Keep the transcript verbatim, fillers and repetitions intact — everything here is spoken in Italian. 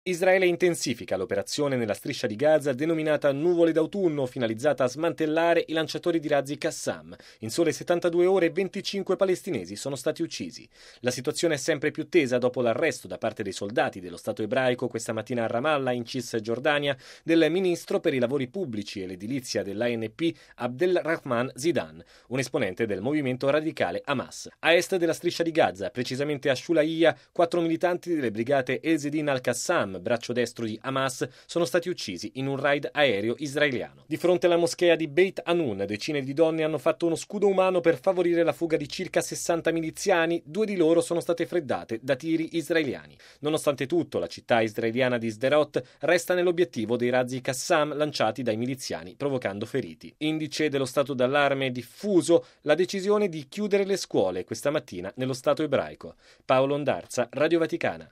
Israele intensifica l'operazione nella striscia di Gaza denominata Nuvole d'autunno, finalizzata a smantellare i lanciatori di razzi Qassam. In sole settantadue ore venticinque palestinesi sono stati uccisi. La situazione è sempre più tesa dopo l'arresto da parte dei soldati dello Stato ebraico questa mattina a Ramallah, in Cisgiordania, del ministro per i lavori pubblici e l'edilizia dell'A N P Abdelrahman Zidan, un esponente del movimento radicale Hamas. A est della striscia di Gaza, precisamente a Shulaiya, quattro militanti delle brigate Ezedin al-Qassam, braccio destro di Hamas, sono stati uccisi in un raid aereo israeliano. Di fronte alla moschea di Beit Hanun, decine di donne hanno fatto uno scudo umano per favorire la fuga di circa sessanta miliziani, due di loro sono state freddate da tiri israeliani. Nonostante tutto, la città israeliana di Sderot resta nell'obiettivo dei razzi Qassam lanciati dai miliziani, provocando feriti. Indice dello stato d'allarme diffuso la decisione di chiudere le scuole questa mattina nello Stato ebraico. Paolo Ondarza, Radio Vaticana.